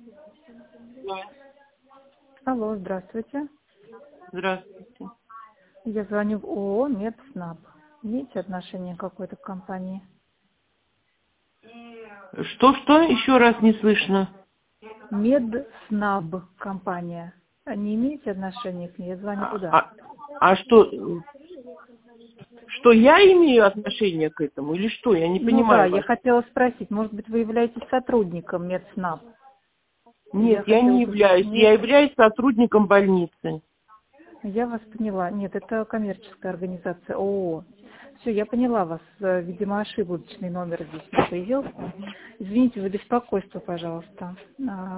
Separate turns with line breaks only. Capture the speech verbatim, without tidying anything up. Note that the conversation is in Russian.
Да.
Алло, здравствуйте.
Здравствуйте.
Я звоню в ООО «Медснаб». Имеете отношение к какой-то компании?
Что-что? Еще раз не слышно.
Медснаб компания. А не имеете отношения к ней? Я звоню
А,
туда.
а, а что, что я имею отношение к этому или что? Я не
Ну да,
понимаю
я
вас.
хотела спросить, может быть, вы являетесь сотрудником Медснаб? Я
Нет, я
хотела
не
уточнить.
являюсь.
Нет?
Я являюсь сотрудником больницы.
Я вас поняла. Нет, это коммерческая организация ООО. Все, я поняла вас. Э, Видимо, ошибочный номер здесь не появился. Извините за беспокойство, пожалуйста. А,